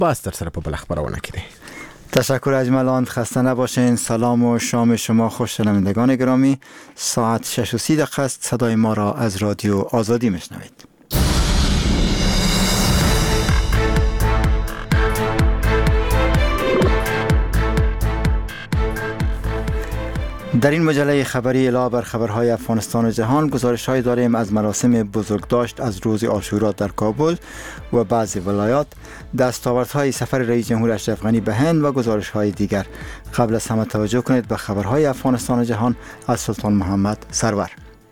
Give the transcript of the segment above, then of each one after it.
باز در سر په خبرونه کې دی. تشکر اجملان، خسته نباشین. سلام و شام شما خوش شنوندگان گرامی. ساعت 6:30 است. صدای ما را از رادیو آزادی میشنوید. در این مجله خبری علاوه بر خبرهای افغانستان و جهان، گزارش‌های داریم از مراسم بزرگداشت از روز عاشورا در کابل و بعضی ولایات، دستاوردهای سفر رئیس جمهور اشرف غنی به هند و گزارش‌های دیگر. قبل از همه توجه کنید به خبرهای افغانستان و جهان از سلطان محمد سرور.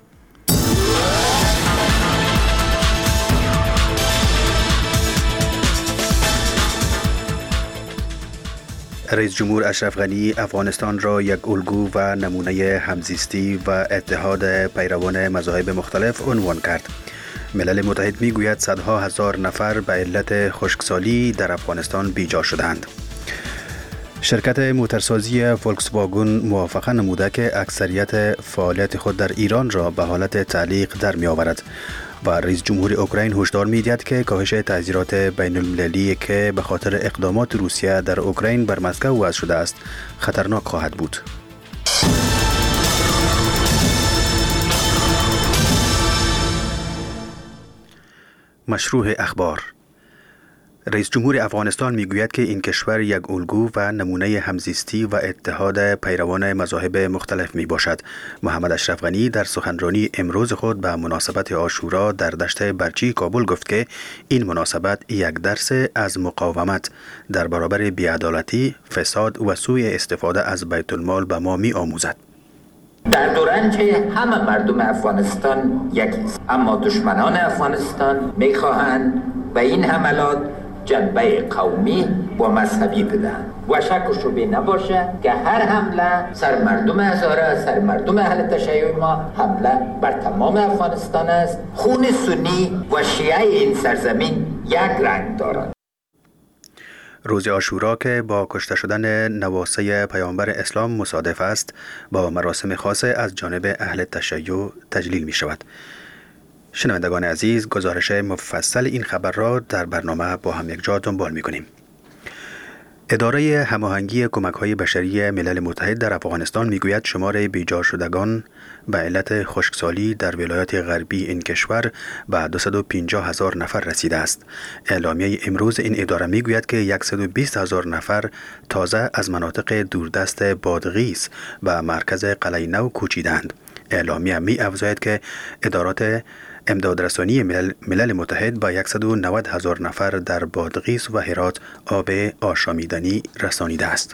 رئیس جمهور اشرف غنی افغانستان را یک الگو و نمونه همزیستی و اتحاد پیروان مذاهب مختلف عنوان کرد. ملل متحد میگوید صدها هزار نفر به علت خشکسالی در افغانستان بیجا شدند. شرکت موترسازی فولکس واگن موافقه نموده که اکثریت فعالیت خود در ایران را به حالت تعلیق در می آورد. و رئیس جمهور اوکراین هشدار می‌دهد که کاهش تعزیرات بین المللی که به خاطر اقدامات روسیه در اوکراین بر مسکو وضع شده است خطرناک خواهد بود. مشروع اخبار. رئیس جمهور افغانستان میگوید که این کشور یک الگو و نمونه همزیستی و اتحاد پیروان مذاهب مختلف می باشد. محمد اشرف غنی در سخنرانی امروز خود به مناسبت عاشورا در دشت برچی کابل گفت که این مناسبت یک درس از مقاومت در برابر بی‌عدالتی، فساد و سوء استفاده از بیت المال به ما می آموزد. در دوران که همه مردم افغانستان یکیست، اما دشمنان افغانستان میخواهند به این حملات جنبه قومی و مذهبی بدن و شک و شبهه نباشه که هر حمله سر مردم هزاره، سر مردم اهل تشیع ما حمله بر تمام افغانستان است. خون سنی و شیعه این سرزمین یک رنگ دارد. روز عاشورا که با کشته شدن نواسه پیامبر اسلام مصادف است، با مراسم خاص از جانب اهل تشیع تجلیل می شود. شنوندگان عزیز، گزارش مفصل این خبر را در برنامه با هم یک جا دنبال می کنیم. اداره هماهنگی کمک‌های بشری ملل متحد در افغانستان میگوید شمار بیجا شدگان به علت خشکسالی در ولایات غربی این کشور به 250,000 نفر رسیده است. اعلامیه امروز این اداره میگوید که 120,000 نفر تازه از مناطق دوردست بادغیس و مرکز قلعه نو کوچیدند. اعلامیه می افزاید که ادارات امدادرسانی ملل متحد با 190,000 نفر در بادغیس و هرات آب آشامیدنی رسانیده است.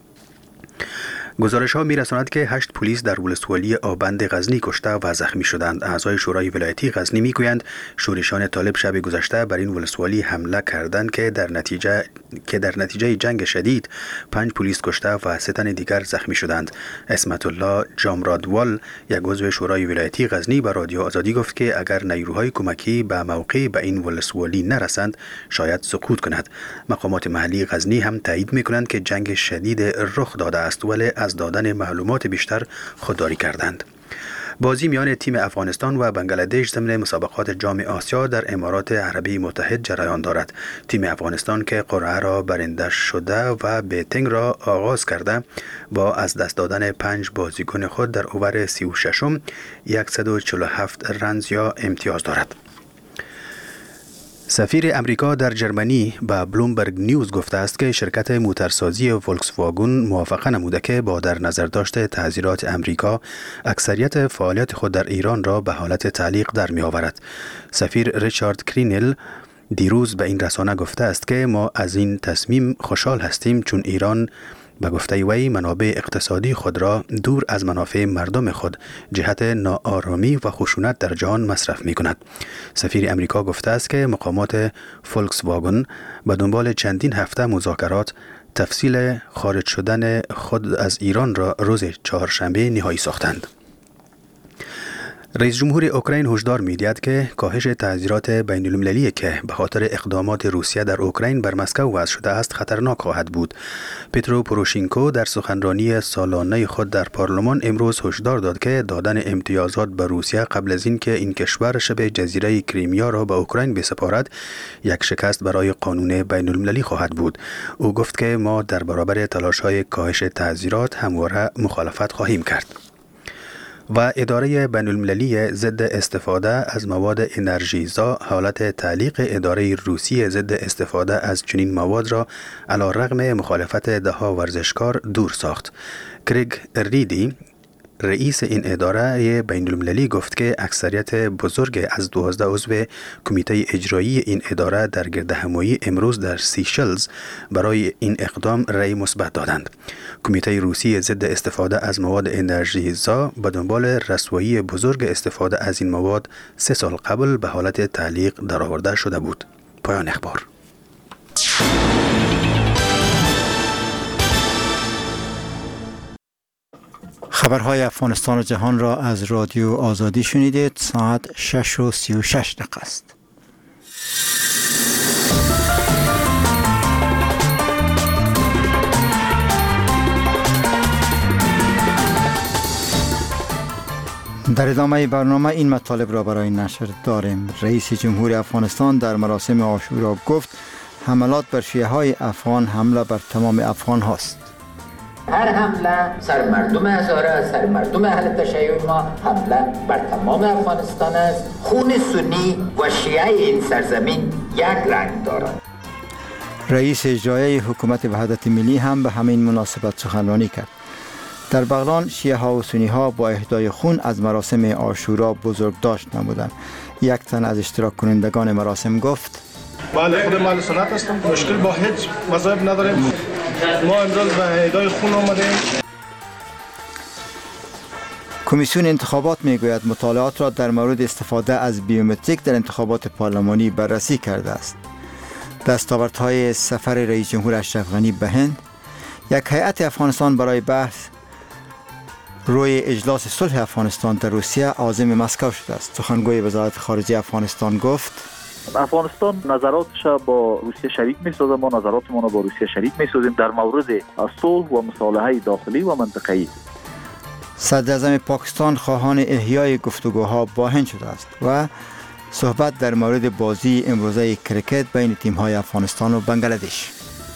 گزارش ها می رساند که 8 پلیس در ولسوالی آبند غزنی کشته و زخمی شدند. اعضای شورای ولایتی غزنی می گویند شورشان طالب شب گذشته بر این ولسوالی حمله کردند که در نتیجه جنگ شدید 5 پلیس کشته و 3 تن دیگر زخمی شدند. اسمت الله جامرادوال، یک عضو شورای ولایتی غزنی، به رادیو آزادی گفت که اگر نیروهای کمکی به موقع به این ولسوالی نرسند شاید سقوط کند. مقامات محلی غزنی هم تایید می کنند که جنگ شدید رخ داده است ولی از دادن معلومات بیشتر خودداری کردند. بازی میان تیم افغانستان و بنگلادش ضمن مسابقات جام آسیا در امارات عربی متحد جریان دارد. تیم افغانستان که قرعه را برنده شده و بیتینگ را آغاز کرده با از دست دادن 5 بازیکن خود در اوور 36م 147 رنز یا امتیاز دارد. سفیر امریکا در جرمنی به بلومبرگ نیوز گفته است که شرکت موترسازی فولکس واگن موافقه نموده که با در نظر داشت تعزیرات امریکا اکثریت فعالیت خود در ایران را به حالت تعلیق در می آورد. سفیر ریچارد کرینل دیروز به این رسانه گفته است که ما از این تصمیم خوشحال هستیم چون ایران به گفته وی منابع اقتصادی خود را دور از منافع مردم خود جهت ناآرامی و خشونت در جهان مصرف می کند. سفیر امریکا گفته است که مقامات فولکس واگن به دنبال چندین هفته مذاکرات تفصیل خارج شدن خود از ایران را روز چهارشنبه نهایی ساختند. رئیس جمهور اوکراین هشدار می‌دهد که کاهش تعذیرات بین المللی که به خاطر اقدامات روسیه در اوکراین بر مسکو وضع شده است خطرناک خواهد بود. پترو پوروشینکو در سخنرانی سالانه خود در پارلمان امروز هشدار داد که دادن امتیازات به روسیه قبل از اینکه این کشور شبه جزیره کریمیا را به اوکراین بسپارد یک شکست برای قانون بین المللی خواهد بود. او گفت که ما در برابر تلاش‌های کاهش تعذیرات همواره مخالفت خواهیم کرد. و اداره بین المللی ضد استفاده از مواد انرژیزا حالت تعلیق اداره روسی ضد استفاده از چنین مواد را علی رغم مخالفت دهها ورزشکار دور ساخت. کریگ ریدی رئیس این اداره بین المللی گفت که اکثریت بزرگ از 12 عضو کمیته اجرایی این اداره در گردهمایی امروز در سیشلز برای این اقدام رأی مثبت دادند. کمیته روسی ضد استفاده از مواد انرژیزا به دنبال رسوایی بزرگ استفاده از این مواد 3 سال قبل به حالت تعلیق درآورده شده بود. پایان اخبار. خبرهای افغانستان و جهان را از رادیو آزادی شنیدید. ساعت 6:36 است. در ادامه برنامه این مطالب را برای نشر داریم. رئیس جمهور افغانستان در مراسم عاشورا گفت حملات بر شیعه های افغان حمله بر تمام افغان هاست. هر حمله سر مردم هزاره، سر مردم اهل تشیع ما حمله بر تمام افغانستان است. خون سنی و شیعه این سرزمین یک رنگ دارد. رئیس اجرایی حکومت وحدت ملی هم به همین مناسبت سخنرانی کرد. در بغلان شیعه ها و سنی ها با اهدای خون از مراسم عاشورا بزرگداشت نمودند. یک تن از اشتراک کنندگان مراسم گفت: بله، خود اهل سنت هستم، مشکل با هیچ مذهب نداریم. ما امروز به اهدای خون آمدیم. کمیسیون انتخابات میگوید مطالعات را در مورد استفاده از بیومتریک در انتخابات پارلمانی بررسی کرده است. دستاوردهای سفر رئیس جمهور اشرف غنی به هند. یک هیئت افغانستان برای بحث روی اجلاس صلح افغانستان در روسیه عازم مسکو شده است. سخنگوی وزارت خارجه افغانستان گفت: افغانستان نظراتش با روسیه شریک می‌سازه، ما نظراتمون با روسیه شریک می‌سازیم در مورد صلح و مصالحه داخلی و منطقه‌ای. صدر اعظم پاکستان خواهان احیای گفتگوها با هند شده است و صحبت در مورد بازی امروزه کرکت بین تیم‌های افغانستان و بنگلادش.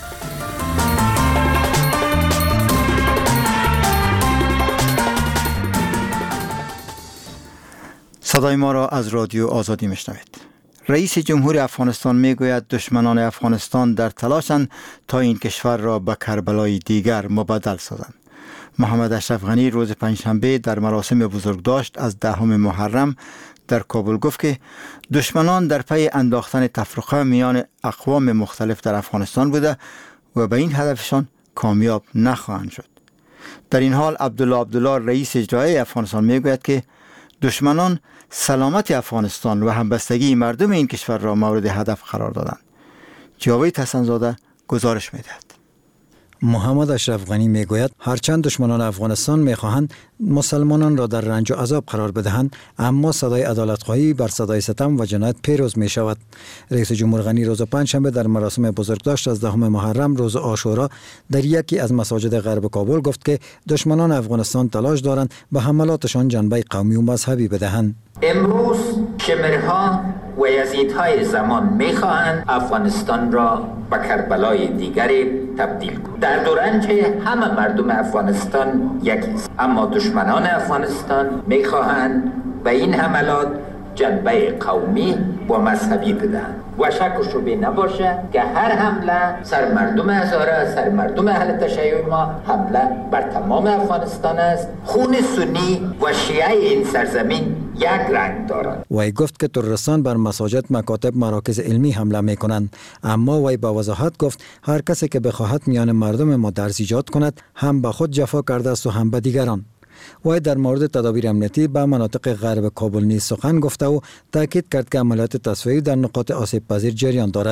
صدای ما را از رادیو آزادی میشنوید. رئیس جمهور افغانستان میگوید دشمنان افغانستان در تلاشند تا این کشور را به کربلای دیگر مبدل سازند. محمد اشرف غنی روز پنجشنبه در مراسم بزرگداشت از 10 محرم در کابل گفت که دشمنان در پی انداختن تفرقه میان اقوام مختلف در افغانستان بوده و به این هدفشان کامیاب نخواهند شد. در این حال عبدالله رئیس اجرایی افغانستان میگوید که دشمنان سلامت افغانستان و همبستگی مردم این کشور را مورد هدف قرار دادند. جاوید حسن‌زاده گزارش می‌دهد. محمد اشرف غنی میگوید هرچند دشمنان افغانستان میخواهند مسلمانان را در رنج و عذاب قرار بدهند، اما صدای عدالت‌خواهی بر صدای ستم و جنایت پیروز می شود. رئیس جمهور غنی روز پنجشنبه در مراسم بزرگداشت از 10 محرم روز عاشورا در یکی از مساجد غرب کابل گفت که دشمنان افغانستان تلاش دارند به حملاتشان جنبه قومی و مذهبی بدهند. امروز شمرها و یزیدهای زمان میخواهند افغانستان را به کربلای دیگری تبدیل کنند. درد و رنج همه مردم افغانستان یکیست، اما دشمنان افغانستان میخواهند به این حملات جنبه قومی و مذهبی بدهند و شک و شبهه نباشه که هر حمله سر مردم هزاره، سر مردم اهل تشیع ما حمله بر تمام افغانستان است. خون سنی و شیعه این سرزمین یک رنگ دارد. وی گفت که تروریستان بر مساجد، مکاتب، مراکز علمی حمله می کنند، اما وی با وضاحت گفت هر کسی که بخواهد میان مردم ما درز ایجاد کند هم به خود جفا کرده است و هم به دیگران. وی در مورد تدابیر امنیتی به مناطق غرب کابل نیز سخن گفته و تاکید کرد که عملیات تصفیه‌ای در نقاط آسیب پذیر جریان دارد.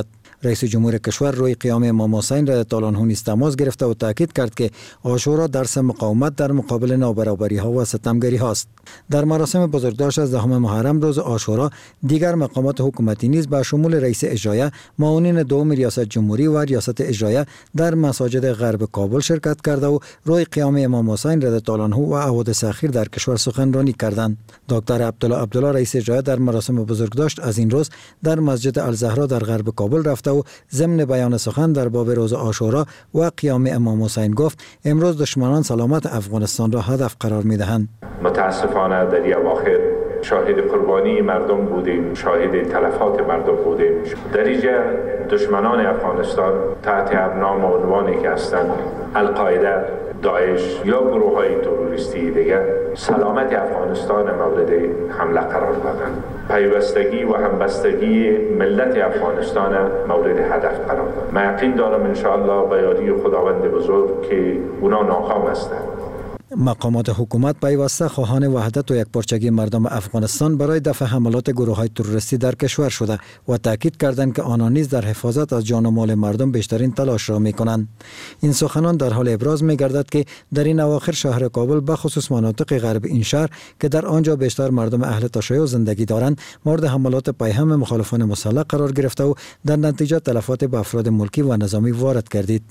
رئیس جمهور کشور روی قیام امام حسین رضی الله عنه نیز تماس گرفته و تاکید کرد که عاشورا درس مقاومت در مقابل نابرابری ها و ستمگری هاست. در مراسم بزرگداشت از 10 محرم روز عاشورا دیگر مقامات حکومتی نیز به شمول رئیس اجرایه، معاونین دوم ریاست جمهوری و ریاست اجرایه در مساجد غرب کابل شرکت کرده و روی قیام امام حسین رضی الله عنه و حوادث اخیر در کشور سخنرانی کردند. دکتر عبدالله رئیس اجرایه در مراسم بزرگداشت از این روز در مسجد الزهرا در غرب کابل رفته و ضمن بیان سخن در باب روز عاشورا و قیام امام حسین گفت امروز دشمنان سلامت افغانستان را هدف قرار می‌دهند. متاسفانه در این اواخر شاهد قربانی مردم بودیم، شاهد تلفات مردم بودیم. در اینجا دشمنان افغانستان تحت هر نام و عنوانی که هستند، القاعده، داعش یا گروه های تروریستی دیگر، سلامت افغانستان مورد حمله قرار دادند. پیوستگی و همبستگی ملت افغانستان مورد هدف قرار داد. من یقین دارم انشاءالله به یاری خداوند بزرگ که اونا ناکام هستند. مقامات حکومت پیوسته خواهان وحدت و یکپارچگی مردم افغانستان برای دفع حملات گروه‌های تروریستی در کشور شده و تاکید کردند که آنان نیز در حفاظت از جان و مال مردم بیشترین تلاش را می‌کنند. این سخنان در حال ابراز می‌گردد که در این اواخر شهر کابل به خصوص مناطق غرب این شهر که در آنجا بیشتر مردم اهل تشیع زندگی دارند مورد حملات پیهم مخالفان مسلح قرار گرفته و در نتیجه تلفات به افراد ملکی و نظامی وارد گردید.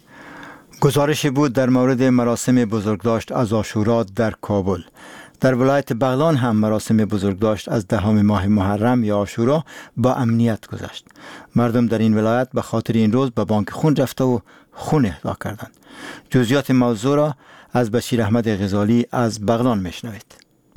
گزارشی بود در مورد مراسم بزرگداشت از عاشورا در کابل. در ولایت بغلان هم مراسم بزرگداشت از 10 ماه محرم یا عاشورا با امنیت گذشت. مردم در این ولایت به خاطر این روز به بانک خون رفته و خون اهدا کردند. جزئیات موضوع را از بشیر احمد غزالی از بغلان میشنوید.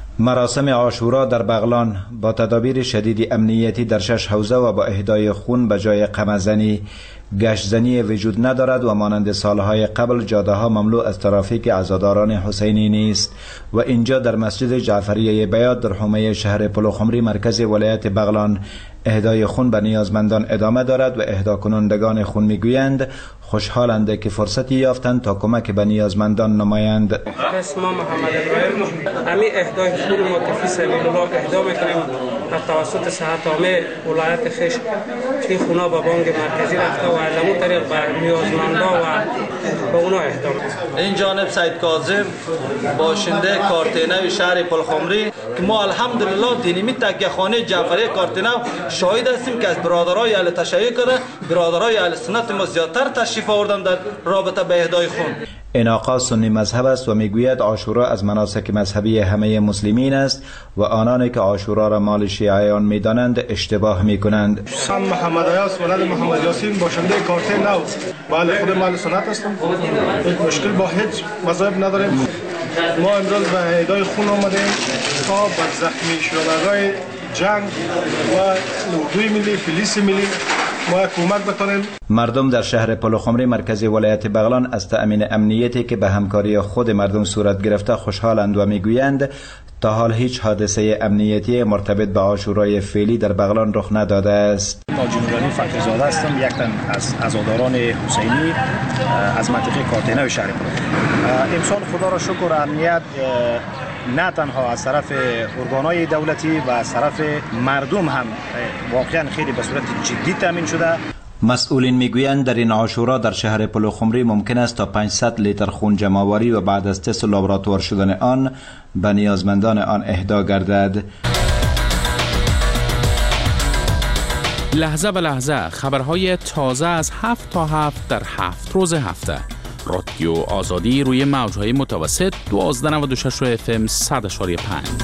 مراسم عاشورا در بغلان با تدابیر شدید امنیتی در 6 حوزه و با اهدای خون به جای قمه‌زنی، گشتزنی وجود ندارد و مانند سالهای قبل جاده ها مملو از ترافیک عزاداران حسینی نیست و اینجا در مسجد جعفریه بیات در حومه شهر پلوخمری مرکز ولایت بغلان اهدای خون به نیازمندان ادامه دارد و اهدا کنندگان خون میگویند خوشحالند که فرصتی یافتند تا کمک به نیازمندان نمایند. اسم محمد ابراهیم، همین اهدای خون ما که فی سبیل الله اهدا میکنیم از توسط صحت عامه ولایت خیش این خونا به بانک مرکزی رفته و از همون طریق به نیازمندان و به اونا اهدا میکنیم. این جانب سید کاظم باشنده کارتینه شهر پلخمری که ما الحمدلله دینمی تکیه خانه جعفری کارتینه شاهد هستیم که از برادرای اهل تشیع کرده برادرای اهل سنت ما زیادتر تشریف آوردند در رابطه به اهدای خون. این آقا سنی مذهب است و میگوید عاشورا از مناسک مذهبی همه مسلمین است و آنانی که عاشورا را مال شیعیان میدانند اشتباه میکنند. سم محمد عیاس ولد محمد یاسین باشنده کارته نو. بله خود مال سنت هستم. مشکل با هیچ مذهب نداریم. ما امروز به اهدای خون آمدیم تا به زخمی شدگان جنگ و اردوی ملی پلیس ملی ما کمک بتونیم. مردم در شهر پلوخمری مرکز ولایت بغلان از تأمین امنیتی که به همکاری خود مردم صورت گرفته خوشحالند و میگویند تا حال هیچ حادثه امنیتی مرتبط به عاشورای فعلی در بغلان رخ نداده است. تاج نورانی فخرزاده هستم، یک تن از عزاداران حسینی از منطقه کارتینه و شهر پلوخمری. امسال خدا را شکر امنیت نه تنها از طرف ارگان‌های دولتی و از طرف مردم هم واقعا خیلی به صورت جدی تامین شده. مسئولین میگویند در این عاشورا در شهر پلوخمری ممکن است تا 500 لیتر خون جمع‌آوری و بعد از تست لابراتوار شدن آن به نیازمندان آن اهدا گردد. لحظه به لحظه خبرهای تازه از 7 تا 7 در 7 روز هفته. رادیو آزادی روی موج‌های متوسط 1296 FM 100.5.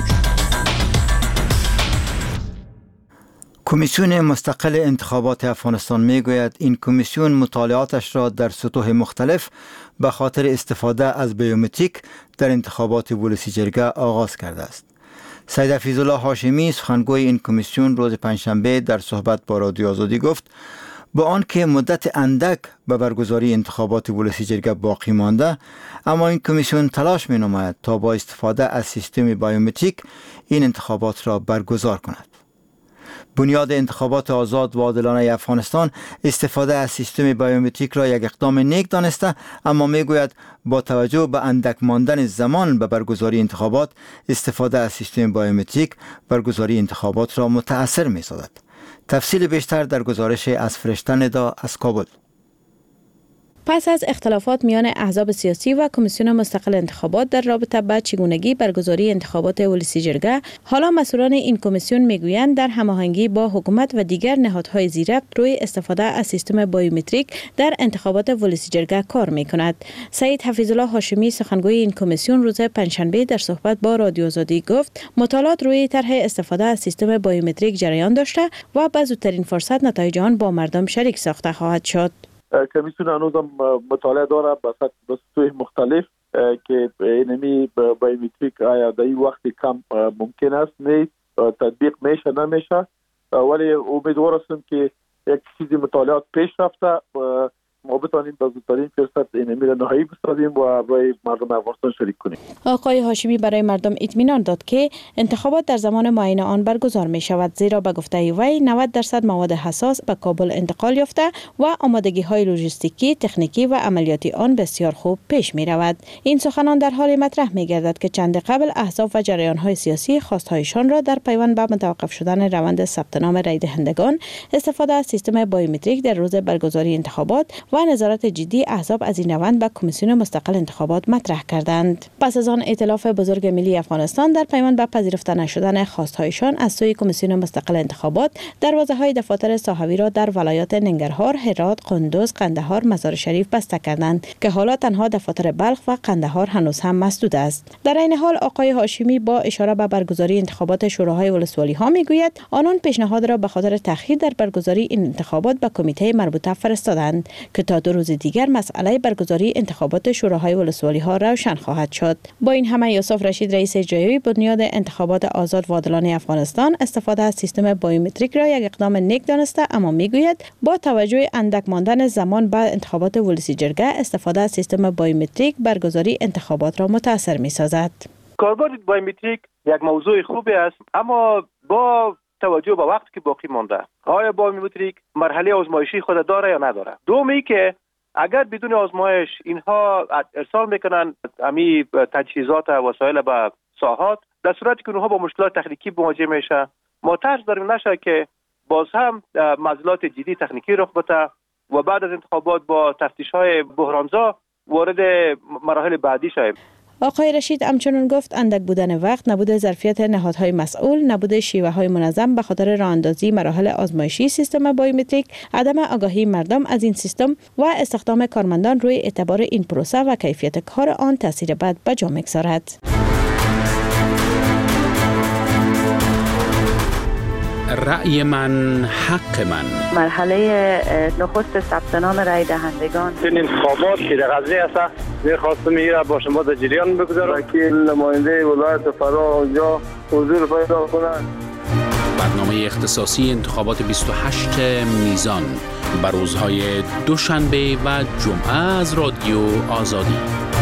کمیسیون مستقل انتخابات افغانستان میگوید این کمیسیون مطالعاتش را در سطوح مختلف به خاطر استفاده از بیومتریک در انتخابات ولسی جرگه آغاز کرده است. سید حفیظالله هاشمی سخنگوی این کمیسیون روز پنجشنبه در صحبت با رادیو آزادی گفت با آنکه مدت اندک به برگزاری انتخابات ولسی جرگه باقی مانده، اما این کمیسیون تلاش می نماید تا با استفاده از سیستم بیومتریک این انتخابات را برگزار کند. بنیاد انتخابات آزاد و عادلانه افغانستان استفاده از سیستم بیومتریک را یک اقدام نیک دانسته، اما میگوید با توجه به اندک ماندن زمان به برگزاری انتخابات استفاده از سیستم بیومتریک برگزاری انتخابات را متأثر می‌سازد. تفصیل بیشتر در گزارش از فرشته ندا از کابل. پس از اختلافات میان احزاب سیاسی و کمیسیون مستقل انتخابات در رابطه با چگونگی برگزاری انتخابات ولسی جرگه، حالا مسئولان این کمیسیون میگویند در هماهنگی با حکومت و دیگر نهادهای زیربط روی استفاده از سیستم بایومتریک در انتخابات ولسی جرگه کار میکند. سعید حفیظالله هاشمی سخنگوی این کمیسیون روز پنجشنبه در صحبت با رادیو آزادی گفت مطالعات روی طرح استفاده از سیستم بایومتریک جریان داشته و به زودترین فرصت نتایج آن با مردم شریک ساخته خواهد شد. کمیسیون هنوزم مطالعه داره به سطوح مختلف که اینمی بایومتریک آیا در این وقت کم ممکن است نه تطبیق میشه نمیشه، ولی امیدوار هستم که یک چیزی مطالعات پیش رفته ما بتانیم به زودترین فرصت اینمی را نهایی بسازیم و برای مردم افغانستان شریک کنیم. آقای هاشمی برای مردم اطمینان داد که انتخابات در زمان معین آن برگزار می شود، زیرا به گفته وی 90% مواد حساس به کابل انتقال یافته و آمادگی های لوجستیکی، تکنیکی و عملیاتی آن بسیار خوب پیش می رود. این سخنان در حال مطرح می گردد که چند قبل احزاب و جریان های سیاسی خواستهایشان را در پیوند به متوقف شدن روند ثبت نام رای دهندگان، استفاده از سیستم بایومتریک در روز برگزاری انتخابات و نظارت جدی احزاب از این روند به کمیسیون مستقل انتخابات مطرح کردند. پس از آن ائتلاف بزرگ ملی افغانستان در پیوند به پذیرفته نشدن خواستهایشان از سوی کمیسیون مستقل انتخابات دروازه‌های دفاتر صاحبی را در ولایات ننگرهار، هرات، قندوز، قندهار، مزار شریف بسته کردند که حالا تنها دفاتر بلخ و قندهار هنوز هم مسدود است. در این حال آقای هاشمی با اشاره به برگزاری انتخابات شوراهای ولسوالی ها میگوید آنان پیشنهاد را به خاطر تأخیر در برگزاری این انتخابات به کمیته مربوطه فرستادند که تا 2 روز دیگر مسئله برگزاری انتخابات شوراهای ولسوالی ها روشن خواهد شد. با این همه یوسف رشید رئیس اجرایی بنیاد انتخابات آزاد و عادلانه افغانستان استفاده از سیستم بایومتریک را یک اقدام نیک دانسته، اما میگوید با توجه اندک ماندن زمان بعد انتخابات ولسی جرگه استفاده از سیستم بایومتریک برگزاری انتخابات را متاثر می‌سازد. کاربرد بایومتریک یک موضوع خوبی است، اما با توجه به وقتی که باقی مانده آیا بایومتریک مرحله آزمایشی خود داره یا نداره؟ دومی که اگر بدون آزمایش اینها ارسال میکنن امی تجهیزات و وسایل به ساحات، در صورتی که اونها با مشکلات تکنیکی مواجه میشه، ما ترس داریم نشه که باز هم معضلات جدی تکنیکی رخ بده و بعد از انتخابات با تفتیش‌های بحرانزا وارد مراحل بعدی شویم. آقای رشید همچنین گفت اندک بودن وقت، نبود ظرفیت نهادهای مسئول، نبود شیوه‌های منظم به خاطر راه‌اندازی مراحل آزمایشی سیستم بایومتریک، عدم آگاهی مردم از این سیستم و استخدام کارمندان روی اعتبار این پروسه و کیفیت کار آن تاثیر بد به جا می‌گذارد. رأی من حق من. مرحله نخست ثبت نام رای دهندگان این انتخابات که در غزنی است می‌خواستم میره با شما در جریان بگذارم که نماینده ولایت فرا اونجا حضور پیدا کنند. برنامه اختصاصی انتخابات 28 میزان بر روزهای دوشنبه و جمعه از رادیو آزادی.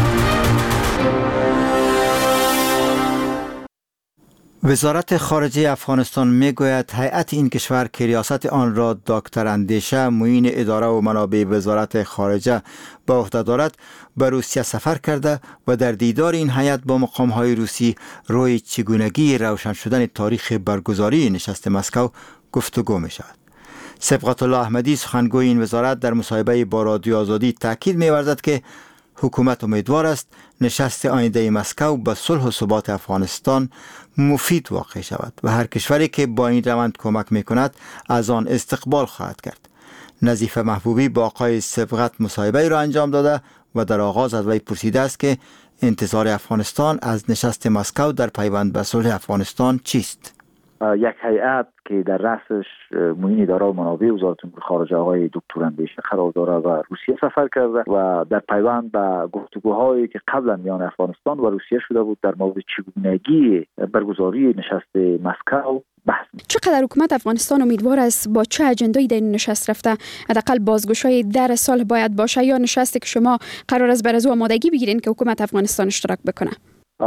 وزارت خارجه افغانستان میگوید هیئت این کشور که ریاست آن را دکتر اندیشه معین اداره و منابع وزارت خارجه به عهده دارد به روسیه سفر کرده و در دیدار این هیئت با مقام‌های روسی روی چگونگی روشن شدن تاریخ برگزاری نشست مسکو گفتگو می شود. سبقت الله احمدی سخنگوی این وزارت در مصاحبه با رادیو آزادی تاکید می‌ورزد که حکومت امیدوار است نشست آینده مسکو به صلح و ثبات افغانستان مفید واقع شود و هر کشوری که با این روند کمک میکند از آن استقبال خواهد کرد. نظیفه محبوبی با آقای سبقت مصاحبه را انجام داده و در آغاز از وی پرسیده است که انتظار افغانستان از نشست مسکو در پیوند به صلح افغانستان چیست؟ یک هیئت که در رأسش معین اداره و منابع وزارت امور خارجه آقای دکتر اندیشه قرار داره و روسیه سفر کرده و در پیوند به گفتگوهایی که قبلا میان افغانستان و روسیه شده بود در مورد چگونگی برگزاری نشست مسکو بحث. چقدر حکومت افغانستان امیدوار است با چه اجندایی در این نشست رفته؟ حداقل بازگشایی در سال باید باشه یا نشستی که شما قرار است بر از او آمادگی بگیرین که حکومت افغانستان اشتراک بکنه؟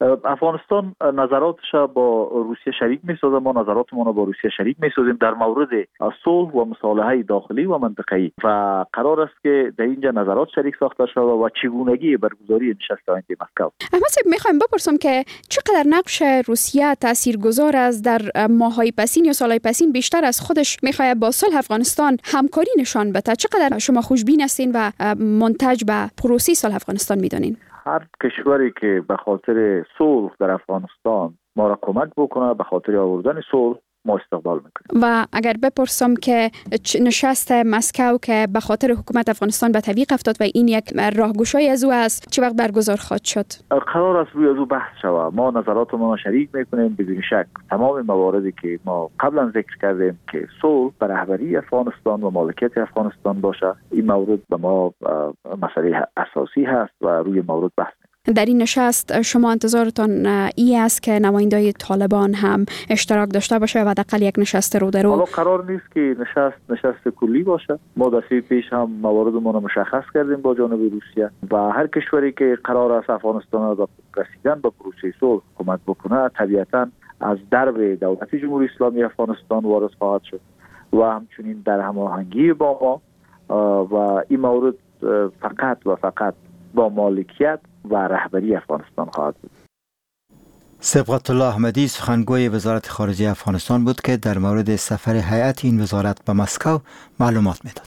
افغانستان نظراتش با روسیه شریک می‌سازه، ما نظراتمون رو با روسیه شریک می‌سازیم در مورد صلح و مصالحه داخلی و منطقه‌ای و قرار است که در اینجا نظرات شریک ساخته شود و چگونگی برگزاری نشست آینده مسکو. احمد صاحب می‌خوایم بپرسم که چقدر نقش روسیه تاثیرگذار است در ماه‌های پسین یا سال‌های پسین بیشتر از خودش می‌خواد با صلح افغانستان همکاری نشان بده؟ چقدر شما خوشبین هستین و منتج به پروسه صلح افغانستان می‌دانین؟ هر کشوری که به خاطر صلح در افغانستان ما را کمک بکنه، به خاطر آوردن صلح ما استقبال میکنیم. و اگر بپرسم که نشست مسکو که به خاطر حکومت افغانستان به تعویق افتاد و این یک راهگشایی از او است، چه وقت برگزار خواهد شد؟ قرار است روی از او بحث شود. ما نظراتمون را شریک میکنیم بدون شک. تمام مواردی که ما قبلا ذکر کردیم که صلح به رهبری افغانستان و مالکیت افغانستان باشه، این مورد به ما مسئله اساسی هست و روی مورد بحث. در این نشست شما انتظارتان ای است که نمایندای طالبان هم اشتراک داشته باشه و حداقل یک نشست رو در رو؟ حالا قرار نیست که نشست کلی باشه. ما دفعه پیش هم مواردمون رو مشخص کردیم با جانب روسیه و هر کشوری که قرار است افغانستان را رسیدن به پروسه صلح کمک بکنه طبیعتاً از درب دولت جمهوری اسلامی افغانستان وارد خواهد شد و همچنین در هماهنگی با ما و این مورد فقط با مالکیت و رهبری افغانستان خواهد بود. صبغت الله احمدی سخنگوی وزارت خارجه افغانستان بود که در مورد سفر هیئت این وزارت به مسکو معلومات میداد.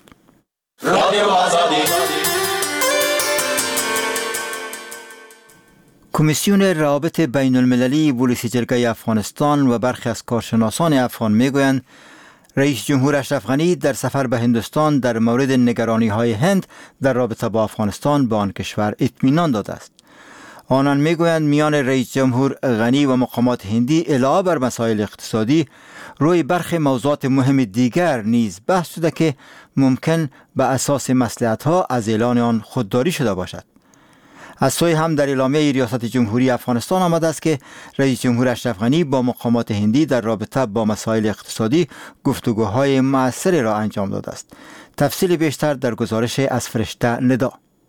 کمیسیون روابط بین المللی پلیس جرگه افغانستان و برخی از کارشناسان افغان میگویند رئیس جمهور اشرف غنی در سفر به هندوستان در مورد نگرانی‌های هند در رابطه با افغانستان به آن کشور اطمینان داده است. آنان میگویند میان رئیس جمهور غنی و مقامات هندی علاوه بر مسائل اقتصادی روی برخی موضوعات مهم دیگر نیز بحث شده که ممکن به اساس مصلحت‌ها از اعلان آن خودداری شده باشد. از سوی هم در اعلامیه ریاست جمهوری افغانستان آمده است که رئیس جمهور اشرف غنی با مقامات هندی در رابطه با مسائل اقتصادی گفتگوهای مؤثری را انجام داده است. تفصیل بیشتر در گزارش از فرشته ندا.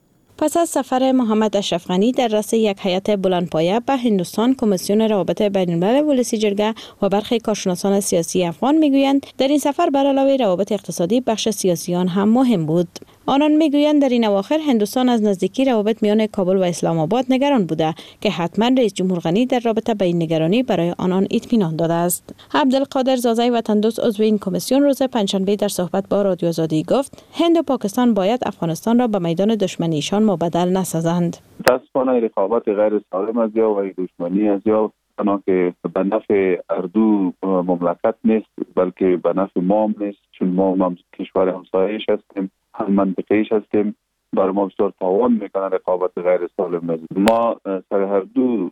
پس از سفر محمد اشرف غنی در رأس یک هیئت بلندپایه به هندوستان، کمیسیون روابط بین الملل پلیسی جرگه و برخی کارشناسان سیاسی افغان میگویند در این سفر بر علاوه روابط اقتصادی بخش سیاسیان هم مهم بود. آنان میگویند در این اواخر هندوستان از نزدیکی روابط میان کابل و اسلام آباد نگران بوده که حتما رئیس جمهور غنی در رابطه با این نگرانی برای آنان اطمینان داده است. عبدالقادر زازای وطندوست عضو این کمیسیون روز پنجشنبه در صحبت با رادیو آزادی گفت هند و پاکستان باید افغانستان را به میدان دشمنیشان مبدل نسازند. متاسفانه رقابت غیر سالم از یا و دشمنی از یا که به نفع اردو مملکت نیست بلکه به نفع ما هم نیست، چون ما کشور همسایه‌اش هستیم، هم منطقه‌ایش هستیم، بر ما بسیار تاوان میکنه رقابت غیر سالم. ما سر هر دو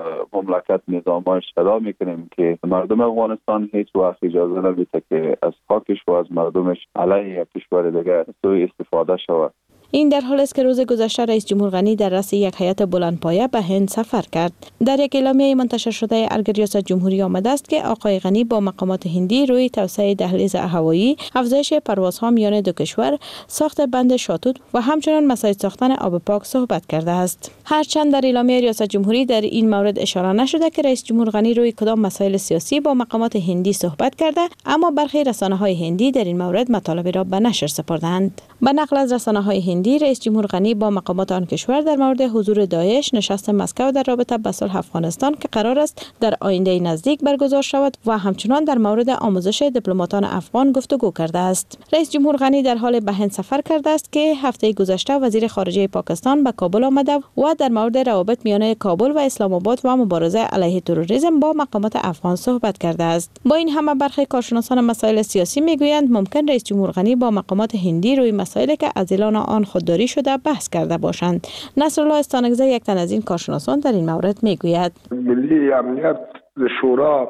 مملکت نظام‌هاش صدا میکنیم که مردم افغانستان هیچ وقت اجازه نمیده که از خاکش و از مردمش علیه یک کشور دیگر سوء استفاده شود. این در حالی است که روز گذشته رئیس جمهور غنی در رأس یک هیئت بلندپایه به هند سفر کرد. در یک اعلامیه منتشر شده ارگ ریاست جمهوری آمده است که آقای غنی با مقامات هندی روی توسعه دهلیز هوایی، افزایش پروازها میان دو کشور، ساخت بند شاتوت و همچنین مسائل ساختن آب پاک صحبت کرده است. هرچند در اعلامیه ریاست جمهوری در این مورد اشاره نشده که رئیس جمهور غنی روی کدام مسائل سیاسی با مقامات هندی صحبت کرده، اما برخی رسانه‌های هندی در این مورد مطالبی را به نشر سپردند. به نقل از رسانه‌های هندی، رئیس جمهور غنی با مقامات آن کشور در مورد حضور داعش، نشست مسکو در رابطه با صلح افغانستان که قرار است در آینده نزدیک برگزار شود و همچنان در مورد آموزش دیپلماتان افغان گفتگو کرده است. رئیس جمهور غنی در حال به هند سفر کرده است که هفته گذشته وزیر خارجه پاکستان به کابل آمده و در مورد روابط میان کابل و اسلام آباد و مبارزه علیه تروریسم با مقامات افغان صحبت کرده است. با این همه برخی کارشناسان مسائل سیاسی میگویند ممکن رئیس جمهور غنی با مقامات هندی روی مسائلی که از اعلان آن خودداری شده بحث کرده باشند. نصرالله استانگزه یک تن از این کارشناسان در این مورد میگوید ملی امنیت شورا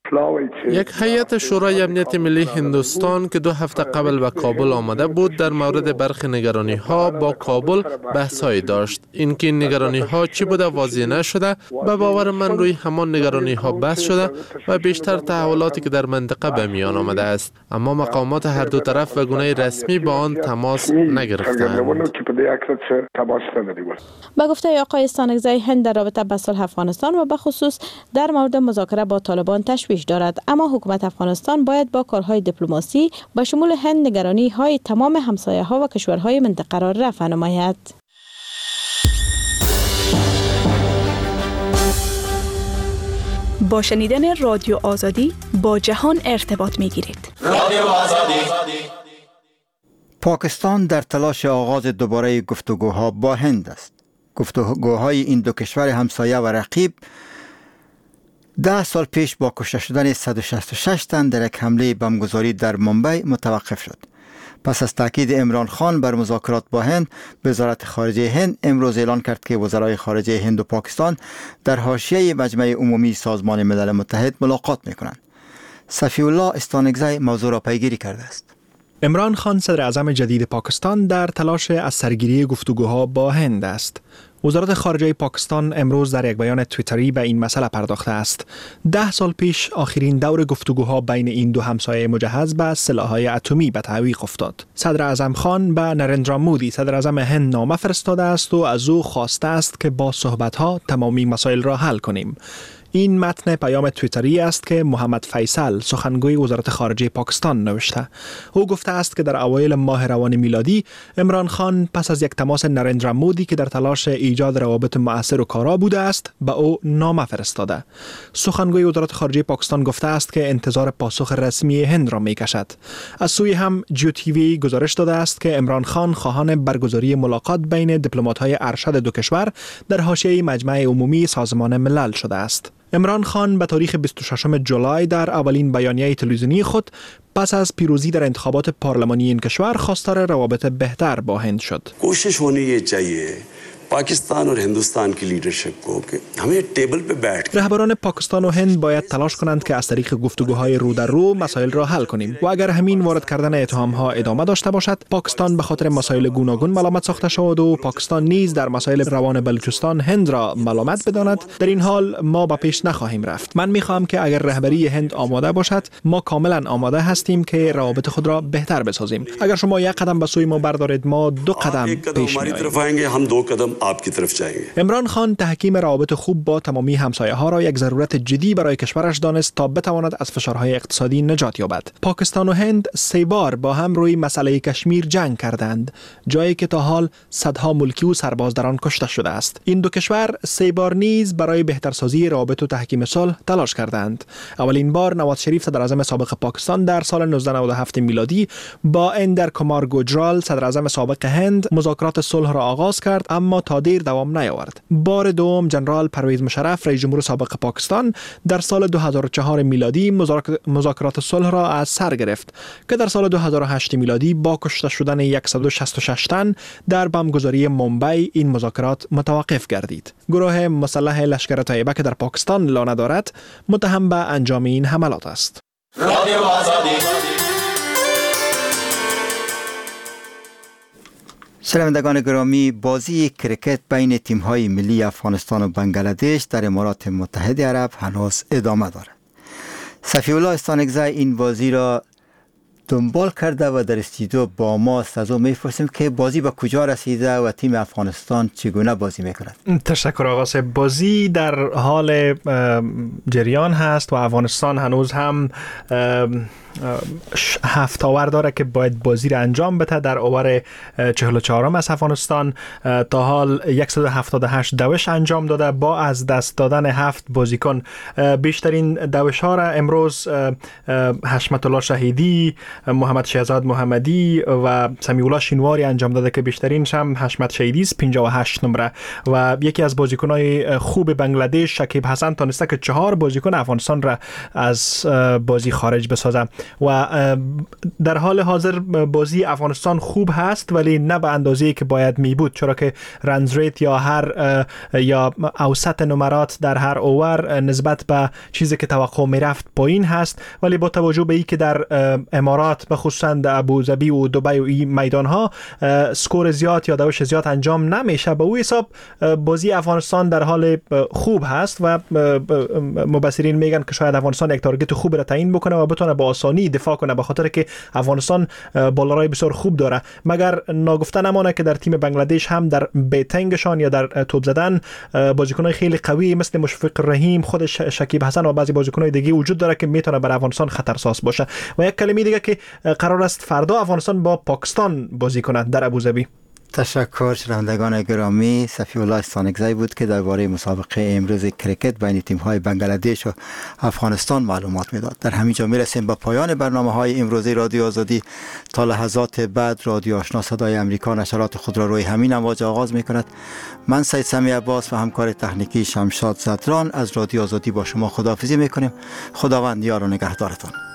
یک هیئت شورای امنیت ملی هندوستان که 2 هفته قبل به کابل آمده بود در مورد برخی نگرانی ها با کابل بحث های داشت. اینکه این نگرانی ها چی بوده واضح نشده، به باور من روی همان نگرانی ها بحث شده و بیشتر تحولاتی که در منطقه به میان آمده است، اما مقامات هر دو طرف و گونه رسمی با آن تماس نگرفتند. به اکثر تماس نداریم. با گفته آقای استانگزی، هند در رابطه با صلح افغانستان و به خصوص در مورد مذاکره با طالبان تشویش دارد، اما حکومت افغانستان باید با کارهای دیپلماسی با شمول هند نگرانی های تمام همسایه ها و کشورهای منطقه را رفع نماید. با شنیدن رادیو آزادی با جهان ارتباط می گیرید. رادیو آزادی. پاکستان در تلاش آغاز دوباره گفتگوها با هند است. گفتگوهای این دو کشور همسایه و رقیب 10 سال پیش با کشته شدن 166 تن در یک حمله بمبگذاری در مومبای متوقف شد. پس از تاکید عمران خان بر مذاکرات با هند، وزارت خارجه هند امروز اعلان کرد که وزرای خارجه هند و پاکستان در حاشیه مجمع عمومی سازمان ملل متحد ملاقات می‌کنند. صفی الله استانگزی موضوع را پیگیری کرده است. عمران خان صدر اعظم جدید پاکستان در تلاش از سرگیری گفتگوها با هند است. وزارت خارجه پاکستان امروز در یک بیان توییتری به این مسئله پرداخته است. 10 سال پیش آخرین دور گفتگوها بین این دو همسایه مجهز به سلاح‌های اتمی به تعویق افتاد. صدر اعظم خان به نریندرا مودی صدر اعظم هند نامه فرستاده است و از او خواسته است که با صحبت‌ها تمامی مسائل را حل کنیم. این متن پیام توییتری است که محمد فیصل سخنگوی وزارت خارجه پاکستان نوشته. او گفته است که در اوایل ماه روان میلادی عمران خان پس از یک تماس نریندرا مودی که در تلاش ایجاد روابط مؤثر و کارا بوده است به او نامه فرستاده. سخنگوی وزارت خارجه پاکستان گفته است که انتظار پاسخ رسمی هند را میکشد. از سوی هم جیو تی وی گزارش داده است که عمران خان خواهان برگزاری ملاقات بین دیپلمات‌های ارشد دو کشور در حاشیه مجمع عمومی سازمان ملل شده است. عمران خان به تاریخ 26 جولای در اولین بیانیه تلویزیونی خود پس از پیروزی در انتخابات پارلمانی این کشور خواستار روابط بهتر با هند شد. کوشش होनी चाहिए पाकिस्तान और हिंदुस्तान की लीडरशिप को कि हमें टेबल पे बैठ رهبران پاکستان و هند باید تلاش کنند که از طریق گفتگوهای رو در رو مسائل را حل کنیم و اگر همین وارد کردن اتهام‌ها ادامه داشته باشد، پاکستان به خاطر مسائل گوناگون ملامت ساخته شود و پاکستان نیز در مسائل روان بلوچستان هند را ملامت بداند، در این حال ما به پیش نخواهیم رفت. من می‌خواهم که اگر رهبری هند آماده باشد، ما کاملا آماده هستیم که روابط خود را بهتر بسازیم. اگر شما یک قدم به سوی ما بردارید، ما 2 قدم پیش می‌آییم. عمران خان تحکیم روابط خوب با تمامی همسایه‌ها را یک ضرورت جدی برای کشورش دانست تا بتواند از فشارهای اقتصادی نجات یابد. پاکستان و هند 3 بار با هم روی مسئله کشمیر جنگ کردند، جایی که تا حال صدها ملکی و سرباز در آن کشته شده است. این دو کشور 3 بار نیز برای بهترسازی روابط و تحکیم صلح تلاش کردند. اولین بار نواز شریف صدر اعظم سابق پاکستان در سال 1997 میلادی با اندر کمار گوجرال صدر اعظم سابق هند مذاکرات صلح را آغاز کرد، اما تا دیر دوام نیاورد. بار دوم جنرال پرویز مشرف رئیس جمهور سابق پاکستان در سال 2004 میلادی مذاکرات صلح را از سر گرفت که در سال 2008 میلادی با کشته شدن 166 تن در بمبگذاری مومبای این مذاکرات متوقف گردید. گروه مسلح لشکر طیبه که در پاکستان لانه دارد متهم به انجام این حملات است. رادیو آزادی. شنوندگان گرامی، بازی کرکت بین تیم‌های ملی افغانستان و بنگلادش در امارات متحده عرب هنوز ادامه دارد. صفی الله استانگزی این بازی را دنبال کرده و در استودیو با ما از او می‌پرسیم که بازی به کجا رسیده و تیم افغانستان چگونه بازی می‌کند. تشکر آقا صاحب. بازی در حال جریان هست و افغانستان هنوز هم 7 اوور داره که باید بازی را انجام بده. در اوور 44 از افغانستان تا حال 178 دوش انجام داده با از دست دادن 7 بازیکن. بیشترین دوش ها را امروز حشمت الله شهیدی، محمد شهزاد محمدی و سمیع الله شینواری انجام داده که بیشترینش هم حشمت شهیدی است 58 نمره و یکی از بازیکن‌های خوب بنگلادش شکیب حسن تونسته که 4 بازیکن افغانستان را از بازی خارج بسازه و در حال حاضر بازی افغانستان خوب هست ولی نه به اندازه‌ای که باید می بود، چرا که رنز ریت یا اوسط نمرات در هر اوور نسبت به چیزی که توقع می رفت پایین هست. ولی با توجه به اینکه در امارات امارات به خصوصا در ابوظبی و دبی و این میدان ها سکور زیاد یا دوش زیاد انجام نمیشه. به او حساب بازی افغانستان در حال خوب هست و مبصرین میگن که شاید افغانستان یک تارگت خوب را تعیین بکنه و بتونه با آسانی دفاع کنه، به خاطر که افغانستان بالارای بسیار خوب داره. مگر ناگفته نمانه که در تیم بنگلادش هم در بیتنگشان یا در توپ زدن بازیکنای خیلی قوی مثل مشفق رحیم، خودش شکیب حسن و بعضی بازیکنای دیگه وجود داره که میتونه بر افغانستان خطرساز باشه. و یک کلمه دیگه که قرار است فردا افغانستان با پاکستان بازی کند در ابوظبی. تشکر شنوندگان گرامی. صفی الله سانگزی بود که درباره مسابقه امروز کرکت بین تیم‌های بنگلادش و افغانستان معلومات میداد. در همین جا میرسیم به پایان برنامه‌های امروزی رادیو آزادی. تا لحظات بعد رادیو آشنا صدای امریکا نشرات خود را روی همین امواج آغاز میکند. من سید سمی عباس و همکار تکنیکی شمشاد زدران از رادیو آزادی با شما خداحافظی میکنیم. خداوند یار و نگهدارتان.